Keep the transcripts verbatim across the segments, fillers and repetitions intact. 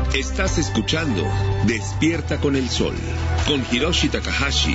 Estás escuchando Despierta con el Sol, con Hiroshi Takahashi.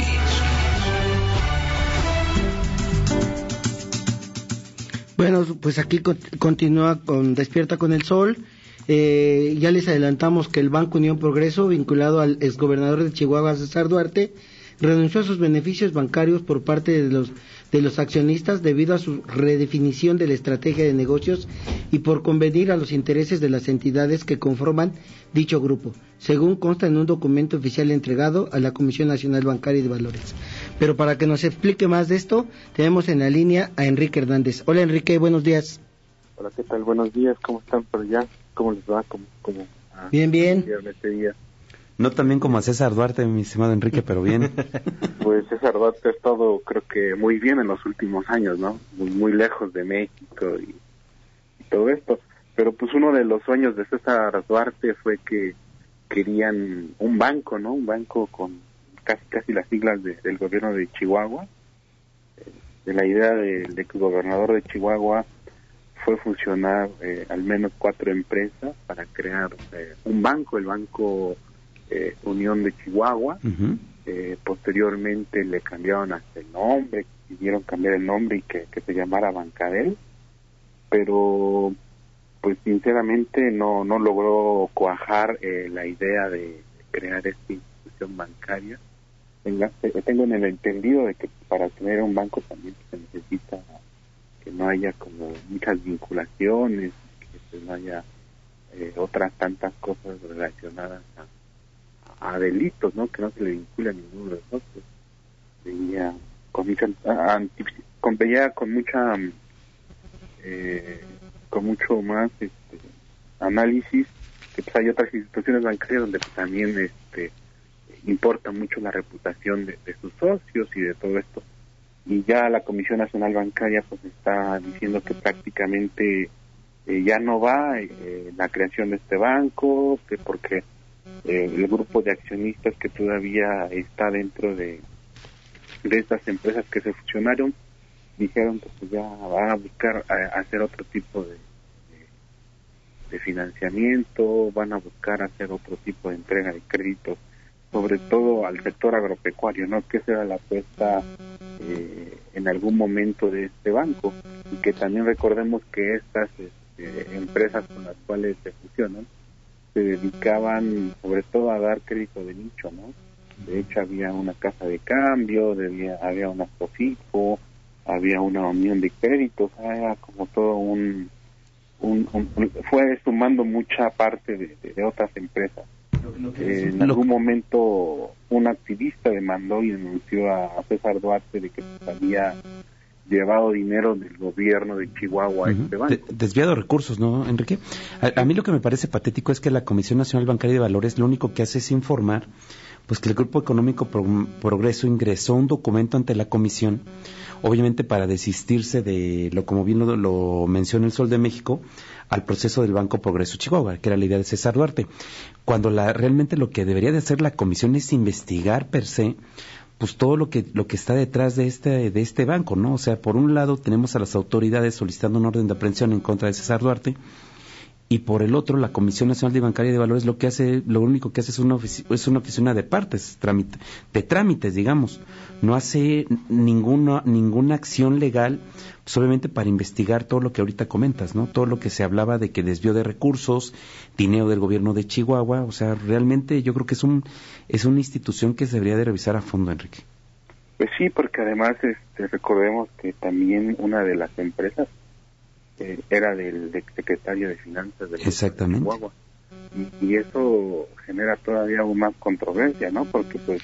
Bueno, pues aquí continúa con Despierta con el Sol. Eh, ya les adelantamos que el Banco Unión Progreso, vinculado al exgobernador de Chihuahua, César Duarte, renunció a sus beneficios bancarios por parte de los de los accionistas debido a su redefinición de la estrategia de negocios y por convenir a los intereses de las entidades que conforman dicho grupo, según consta en un documento oficial entregado a la Comisión Nacional Bancaria y de Valores. Pero para que nos explique más de esto, tenemos en la línea a Enrique Hernández. Hola Enrique, buenos días. Hola, ¿qué tal? Buenos días, ¿cómo están por allá? ¿Cómo les va? ¿Cómo, cómo, ah, bien, bien. Este día? No tan bien como a César Duarte, mi estimado Enrique, pero bien. Pues César Duarte ha estado, creo que muy bien en los últimos años, ¿no? Muy, muy lejos de México y, y todo esto. Pero pues uno de los sueños de César Duarte fue que querían un banco, ¿no? Un banco con casi casi las siglas de, del gobierno de Chihuahua. De la idea del exgobernador de Chihuahua fue fusionar eh, al menos cuatro empresas para crear eh, un banco, el Banco eh, Unión de Chihuahua. Uh-huh. Eh, posteriormente le cambiaron hasta el nombre, pidieron cambiar el nombre y que, que se llamara Bancadel, pero pues sinceramente no no logró cuajar eh, la idea de crear esta institución bancaria. Tenga, tengo en el entendido de que para tener un banco también se necesita que no haya como muchas vinculaciones, que pues no haya eh, otras tantas cosas relacionadas a, a delitos, ¿no? Que no se le vincule a ninguno de nosotros. Veía con mucha, con, veía con mucha, eh, con mucho más este, análisis, que pues hay otras instituciones bancarias donde pues, también este importa mucho la reputación de, de sus socios y de todo esto. Y ya la Comisión Nacional Bancaria pues está diciendo que prácticamente eh, ya no va eh, la creación de este banco, que porque eh, el grupo de accionistas que todavía está dentro de de estas empresas que se fusionaron dijeron que pues ya van a buscar a, a hacer otro tipo de, de de financiamiento, van a buscar hacer otro tipo de entrega de créditos, sobre todo al sector agropecuario, ¿no? Que será la apuesta eh, en algún momento de este banco, y que también recordemos que estas este, empresas con las cuales se fusionan se dedicaban sobre todo a dar crédito de nicho, ¿no? De hecho había una casa de cambio, había, había una Sofipo, había una unión de créditos, era como todo un, un, un fue sumando mucha parte de, de, de otras empresas. Eh, en algún momento un activista demandó y denunció a César Duarte de que había llevado dinero del gobierno de Chihuahua a uh-huh. este banco. De- desviado recursos, ¿no, Enrique? A, a mí lo que me parece patético es que la Comisión Nacional Bancaria y de Valores lo único que hace es informar pues que el Grupo Económico Pro- Progreso ingresó un documento ante la Comisión, obviamente para desistirse de, lo como bien lo, lo menciona el Sol de México, al proceso del Banco Progreso Chihuahua, que era la idea de César Duarte, cuando la, realmente lo que debería de hacer la Comisión es investigar per se pues todo lo que lo que está detrás de este de este banco, ¿no? O sea, por un lado tenemos a las autoridades solicitando un orden de aprehensión en contra de César Duarte, y por el otro la Comisión Nacional de Bancaria y de Valores lo que hace, lo único que hace es una ofici- es una oficina de partes, trámite, de trámites, digamos, no hace ninguna ninguna acción legal, pues obviamente para investigar todo lo que ahorita comentas, ¿no? Todo lo que se hablaba de que desvío de recursos, dinero del gobierno de Chihuahua, o sea, realmente yo creo que es un es una institución que se debería de revisar a fondo, Enrique. Pues sí, porque además este, recordemos que también una de las empresas eh, era del exsecretario de Finanzas del Exactamente. Chihuahua. Y, y eso genera todavía aún más controversia, ¿no? Porque pues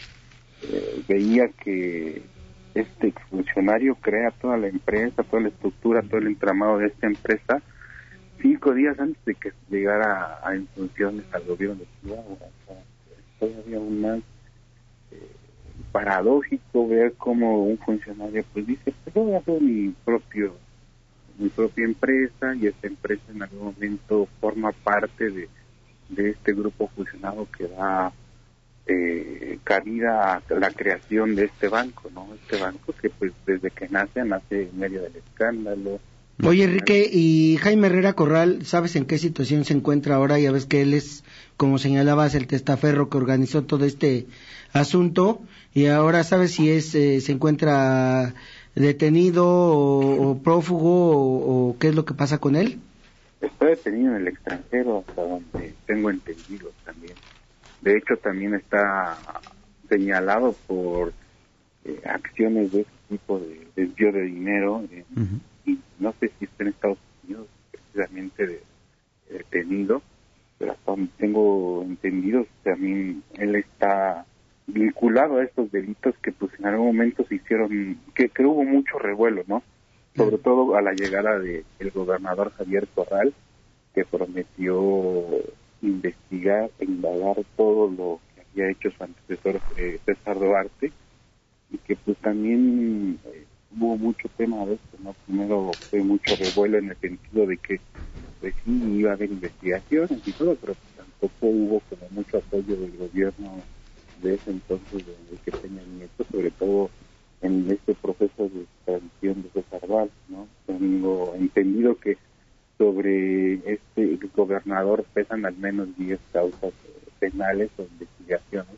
eh, veía que este exfuncionario crea toda la empresa, toda la estructura, todo el entramado de esta empresa cinco días antes de que llegara a, a en funciones al gobierno de Chihuahua. O sea, todavía aún más eh, paradójico ver cómo un funcionario pues dice, pues yo voy a hacer mi propio mi propia empresa, y esta empresa en algún momento forma parte de, de este grupo fusionado que da eh, cabida a la creación de este banco, ¿no? Este banco que pues desde que nace, nace en medio del escándalo, Oye, Enrique, y Jaime Herrera Corral, ¿sabes en qué situación se encuentra ahora? Ya ves que él es, como señalabas, el testaferro que organizó todo este asunto, y ahora ¿sabes si es eh, se encuentra detenido o, o prófugo o, o qué es lo que pasa con él? Está detenido en el extranjero, hasta donde tengo entendido también. De hecho, también está señalado por eh, acciones de este tipo de desvío de dinero, eh, uh-huh. y no sé si está en Estados Unidos precisamente de, de detenido, pero hasta donde tengo entendido también él está vinculado a estos delitos que pues en algún momento se hicieron, que, que hubo mucho revuelo, ¿no? Sobre uh-huh. todo a la llegada de el gobernador Javier Corral, que prometió investigar e indagar todo lo que había hecho su antecesor eh, César Duarte, y que pues también eh, hubo mucho tema de esto, ¿no? Primero fue mucho revuelo en el sentido de que pues sí iba a haber investigaciones y todo, pero pues, tampoco hubo como mucho apoyo del gobierno de ese entonces, de que Peña Nieto, sobre todo en este proceso de extradición de César Duarte, ¿no? Tengo entendido que sobre este gobernador pesan al menos diez causas penales o investigaciones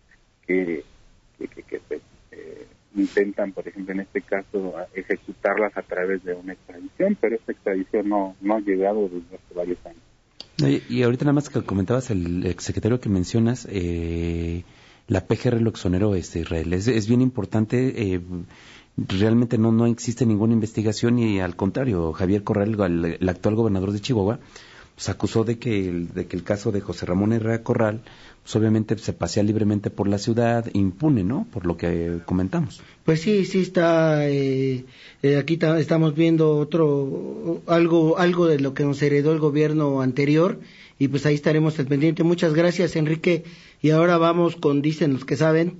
que, que, que, que pues, eh, intentan, por ejemplo, en este caso, ejecutarlas a través de una extradición, pero esta extradición no, no ha llegado desde hace varios años. Y, y ahorita nada más que comentabas el exsecretario que mencionas, eh, la P G R lo exoneró, este, Israel. Es, es bien importante, eh, realmente no no existe ninguna investigación y al contrario, Javier Corral, el, el actual gobernador de Chihuahua, pues acusó de que el, de que el caso de José Ramón Herrera Corral, pues obviamente se pasea libremente por la ciudad, impune, ¿no? Por lo que comentamos. Pues sí, sí está, eh, eh, aquí ta- estamos viendo otro, algo, algo de lo que nos heredó el gobierno anterior, y pues ahí estaremos al pendiente. Muchas gracias, Enrique, y ahora vamos con Dicen los que saben.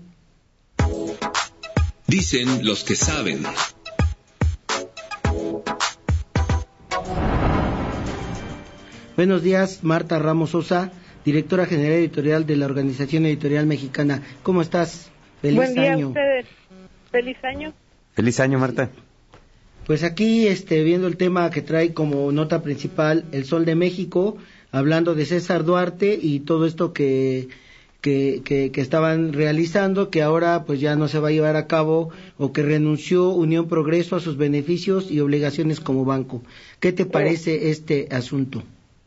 Dicen los que saben. Buenos días, Marta Ramos Sosa, directora general editorial de la Organización Editorial Mexicana. ¿Cómo estás? Feliz Buen día año. A ustedes. Feliz año. Feliz año, Marta. Pues aquí, este, viendo el tema que trae como nota principal El Sol de México, hablando de César Duarte y todo esto que Que, que, que estaban realizando, que ahora pues ya no se va a llevar a cabo, o que renunció Unión Progreso a sus beneficios y obligaciones como banco. ¿Qué te parece este asunto?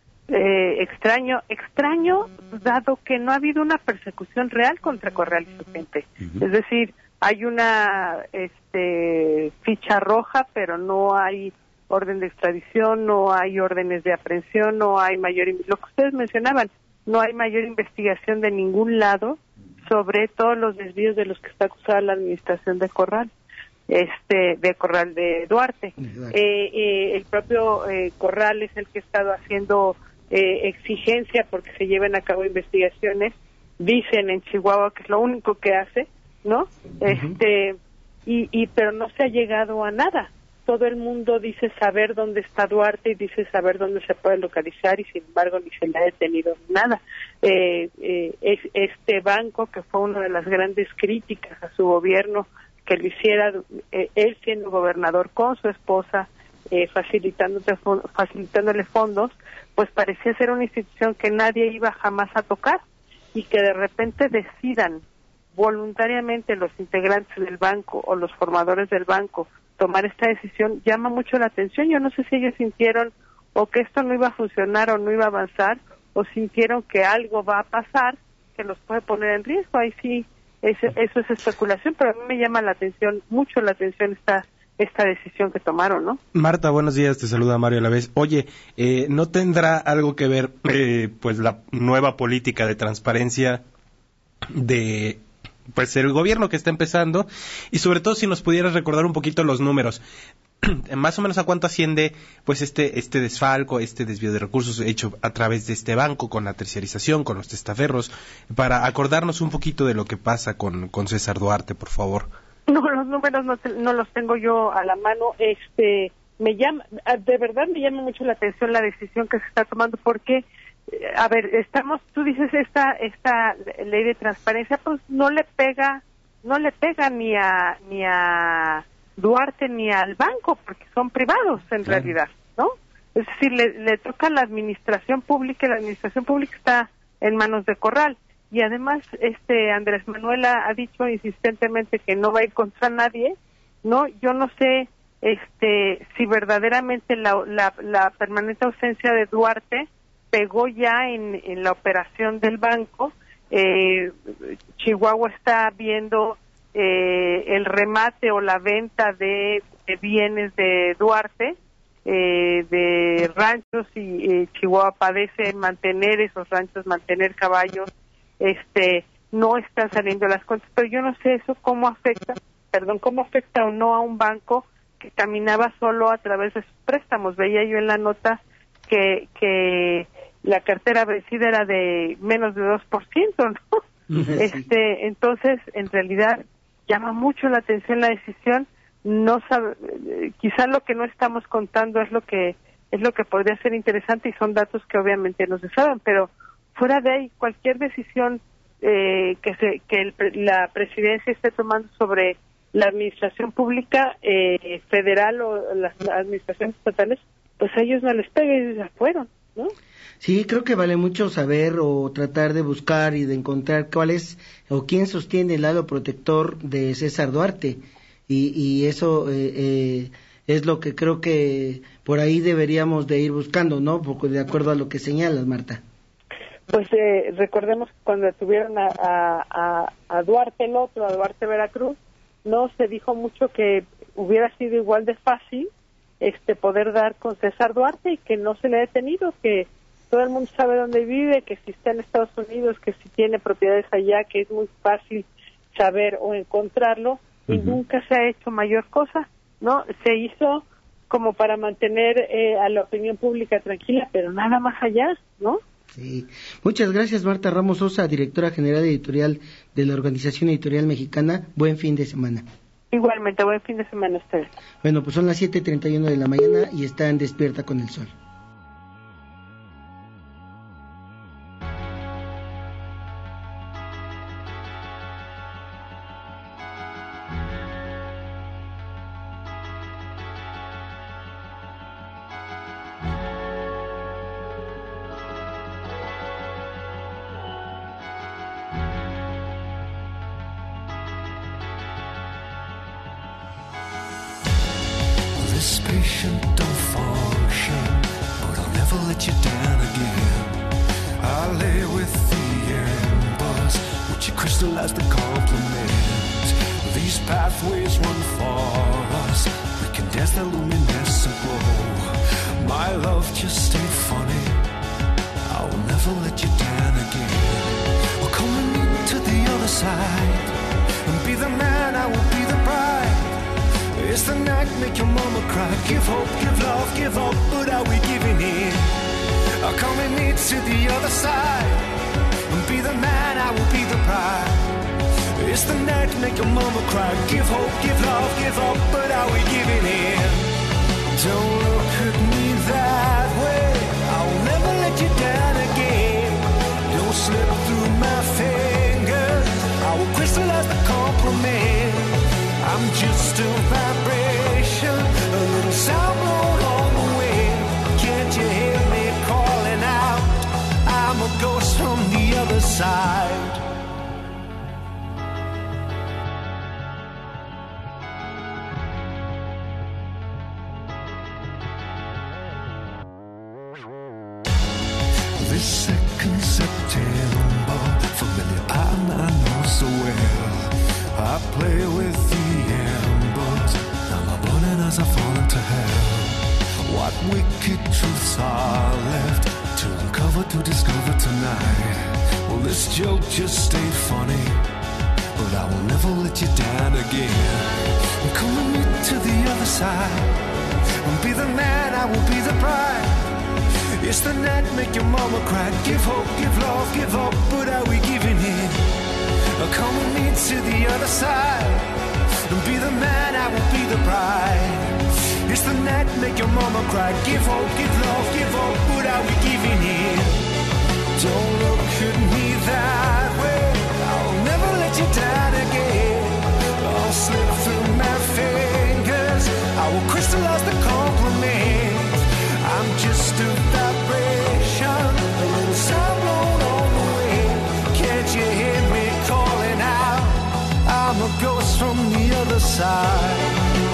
Eh, extraño, extraño, dado que no ha habido una persecución real contra Corral y su gente. Uh-huh. Es decir, hay una este, ficha roja, pero no hay orden de extradición, no hay órdenes de aprehensión, no hay mayor... Lo que ustedes mencionaban, no hay mayor investigación de ningún lado sobre todos los desvíos de los que está acusada la administración de Corral, este, de Corral de Duarte. Eh, eh, el propio eh, Corral es el que ha estado haciendo eh, exigencia porque se lleven a cabo investigaciones. Dicen en Chihuahua que es lo único que hace, ¿no? Uh-huh. Este, y, y pero no se ha llegado a nada. Todo el mundo dice saber dónde está Duarte y dice saber dónde se puede localizar, y sin embargo ni se le ha detenido nada. Eh, eh, es, este banco, que fue una de las grandes críticas a su gobierno, que lo hiciera eh, él siendo gobernador con su esposa, eh, facilitándole, facilitándole fondos, pues parecía ser una institución que nadie iba jamás a tocar, y que de repente decidan voluntariamente los integrantes del banco o los formadores del banco tomar esta decisión, llama mucho la atención. Yo no sé si ellos sintieron o que esto no iba a funcionar o no iba a avanzar, o sintieron que algo va a pasar que los puede poner en riesgo. Ahí sí, eso, eso es especulación, pero a mí me llama la atención, mucho la atención esta esta decisión que tomaron, ¿no? Marta, buenos días, te saluda Mario a la vez. Oye, eh, ¿no tendrá algo que ver eh, pues la nueva política de transparencia de pues el gobierno que está empezando, y sobre todo si nos pudieras recordar un poquito los números, más o menos a cuánto asciende pues este este desfalco, este desvío de recursos hecho a través de este banco, con la terciarización, con los testaferros, para acordarnos un poquito de lo que pasa con, con César Duarte, por favor? No, los números no, te, no los tengo yo a la mano. Este, me llama, de verdad me llama mucho la atención la decisión que se está tomando, porque a ver, estamos, tú dices esta esta ley de transparencia, pues no le pega, no le pega ni a ni a Duarte ni al banco, porque son privados en claro. realidad, ¿no? Es decir, le, le toca a la administración pública, y la administración pública está en manos de Corral. Y además, este Andrés Manuel ha, ha dicho insistentemente que no va a ir contra nadie, ¿no? Yo no sé este si verdaderamente la, la, la permanente ausencia de Duarte pegó ya en, en la operación del banco. Eh, Chihuahua está viendo eh, el remate o la venta de, de bienes de Duarte, eh, de ranchos, y eh, Chihuahua padece mantener esos ranchos, mantener caballos. Este, no están saliendo las cuentas, pero yo no sé eso cómo afecta, perdón, cómo afecta o no a un banco que caminaba solo a través de sus préstamos. Veía yo en la nota que que la cartera vencida era de menos de dos por ciento, ¿no? Sí. Este, entonces, en realidad, llama mucho la atención la decisión. No sabe, quizá lo que no estamos contando es lo que es lo que podría ser interesante, y son datos que obviamente no se saben, pero fuera de ahí, cualquier decisión eh, que se que el, la presidencia esté tomando sobre la administración pública eh, federal o las, las administraciones estatales, pues a ellos no les pega, ellos ya fueron, ¿no? Sí, creo que vale mucho saber o tratar de buscar y de encontrar cuál es o quién sostiene el halo protector de César Duarte, y, y eso eh, eh, es lo que creo que por ahí deberíamos de ir buscando, ¿no? Porque de acuerdo a lo que señalas, Marta. Pues eh, recordemos cuando detuvieron a, a, a Duarte el otro, a Duarte Veracruz, no se dijo mucho que hubiera sido igual de fácil este poder dar con César Duarte y que no se le ha detenido, que todo el mundo sabe dónde vive, que si está en Estados Unidos, que si tiene propiedades allá, que es muy fácil saber o encontrarlo, y uh-huh. nunca se ha hecho mayor cosa, ¿no? Se hizo como para mantener eh, a la opinión pública tranquila, pero nada más allá, ¿no? Sí. Muchas gracias, Marta Ramos Sosa, directora general editorial de la Organización Editorial Mexicana. Buen fin de semana. Igualmente, buen fin de semana a ustedes. Bueno, pues son las siete treinta y uno de la mañana y están Despierta con el Sol. This patient don't function, but I'll never let you down again. I lay with the embers, which you crystallize the compliment. These pathways run for us, we can dance the luminescent glow. My love just ain't funny, I will never let you down again. Well, come with me to the other side, and be the man, I will be the bride. It's the night, make your mama cry. Give hope, give love, give up, but are we giving in? I'll come with me to the other side, and be the man, I will be the bride. It's the night, make your mama cry. Give hope, give love, give up, but are we giving in? Don't look at me that way, I'll never let you down again. Don't slip through my fingers, I will crystallize the compliment. I'm just a vibration, a little sound blown on the wind. Can't you hear me calling out? I'm a ghost from the other side. This second September, familiar I know so well. I play with the embers, now I'm burning as I fall into hell. What wicked truths are left to uncover, to discover tonight? Well, this joke just ain't funny, but I will never let you down again. Come with me to the other side, and be the man, I will be the bride. It's the night, make your mama cry. Give hope, give love, give up, but are we giving in? Come with me to the other side, and be the man, I will be the bride. It's the night, make your mama cry. Give hope, give love, give up, but are we giving in? Don't look at me that way, I'll never let you down again. I'll slip through my fingers, side.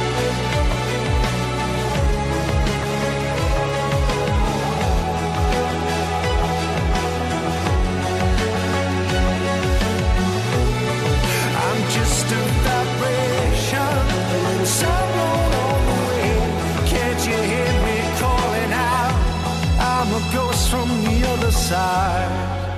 I'm just a vibration, someone on the way. Can't you hear me calling out? I'm a ghost from the other side.